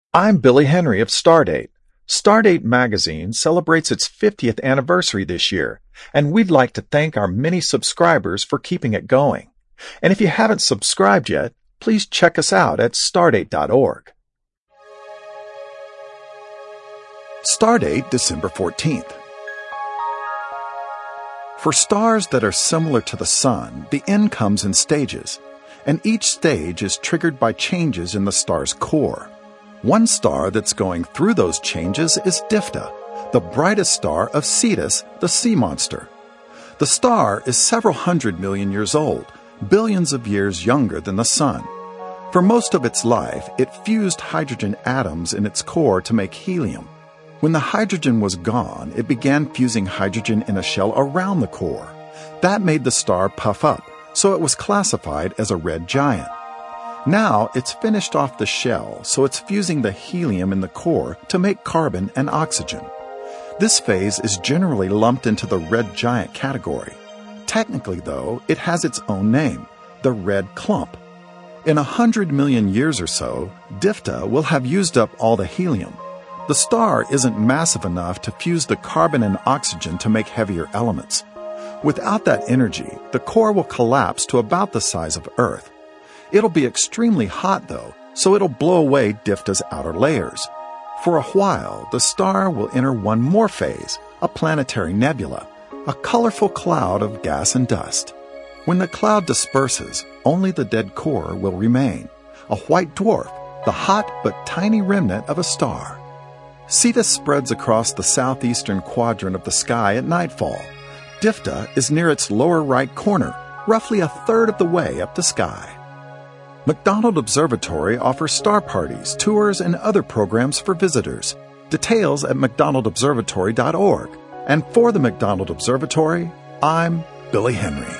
I'm Billy Henry of Stardate. Stardate magazine celebrates its 50th anniversary this year, and we'd like to thank our many subscribers for keeping it going. And if you haven't subscribed yet, please check us out at stardate.org. Stardate, December 14th. For stars that are similar to the Sun, the end comes in stages, and each stage is triggered by changes in the star's core. One star that's going through those changes is Difta, the brightest star of Cetus, the sea monster. The star is several hundred million years old, billions of years younger than the Sun. For most of its life, it fused hydrogen atoms in its core to make helium. When the hydrogen was gone, it began fusing hydrogen in a shell around the core. That made the star puff up, so it was classified as a red giant. Now it's finished off the shell, so it's fusing the helium in the core to make carbon and oxygen. This phase is generally lumped into the red giant category. Technically, though, it has its own name, the red clump. In 100 million years or so, Difta will have used up all the helium. The star isn't massive enough to fuse the carbon and oxygen to make heavier elements. Without that energy, the core will collapse to about the size of Earth. It'll be extremely hot, though, so it'll blow away Difta's outer layers. For a while, the star will enter one more phase, a planetary nebula, a colorful cloud of gas and dust. When the cloud disperses, only the dead core will remain, a white dwarf, the hot but tiny remnant of a star. Cetus spreads across the southeastern quadrant of the sky at nightfall. Difta is near its lower right corner, roughly a third of the way up the sky. McDonald Observatory offers star parties, tours, and other programs for visitors. Details at mcdonaldobservatory.org. And for the McDonald Observatory, I'm Billy Henry.